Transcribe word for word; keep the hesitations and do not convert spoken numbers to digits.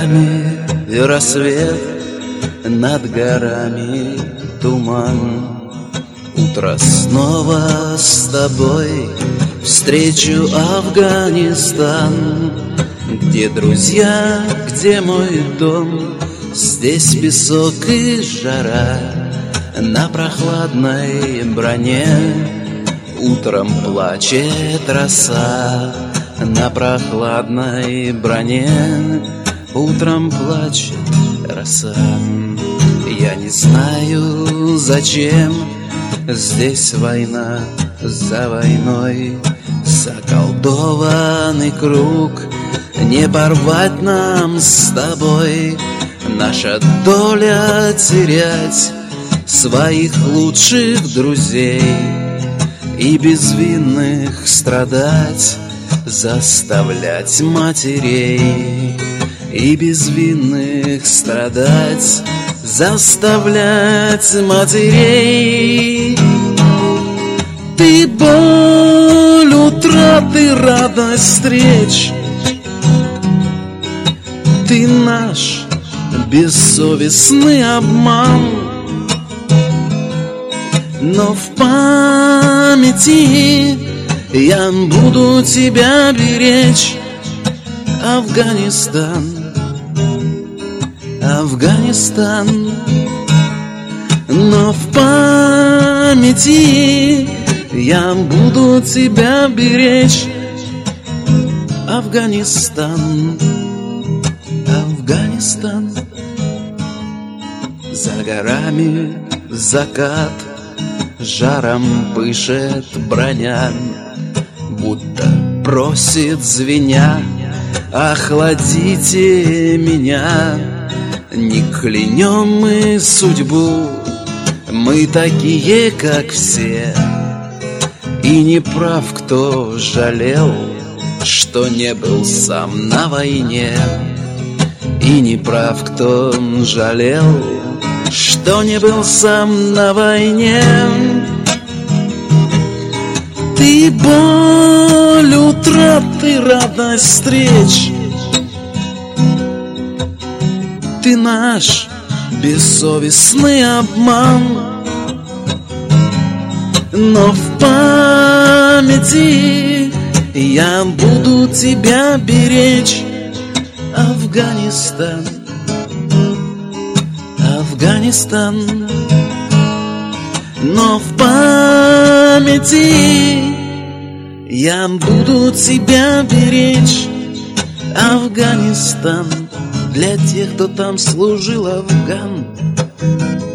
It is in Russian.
горами рассвет, над горами туман. Утро снова с тобой, встречу Афганистан. Где друзья, где мой дом? Здесь песок и жара. На прохладной броне утром плачет роса. На прохладной броне утром плачет роса. Я не знаю, зачем здесь война за войной. Заколдованный круг, не порвать нам с тобой. Наша доля терять своих лучших друзей и безвинных страдать, заставлять матерей и безвинных страдать, заставлять матерей. Ты боль утраты, радость встреч, ты наш бессовестный обман. Но в памяти я буду тебя беречь. Афганистан, Афганистан. Но в памяти я буду тебя беречь. Афганистан, Афганистан. За горами закат, жаром пышет броня, будто просит звеня: охладите меня. Не клянем мы судьбу, мы такие, как все. И не прав, кто жалел, что не был сам на войне. И не прав, кто жалел, что не был сам на войне. Ты боль утраты, радость встреч, ты наш бессовестный обман. Но в памяти я буду тебя беречь. Афганистан, Афганистан. Но в памяти я буду тебя беречь. Афганистан. Для тех, кто там служил, Афган.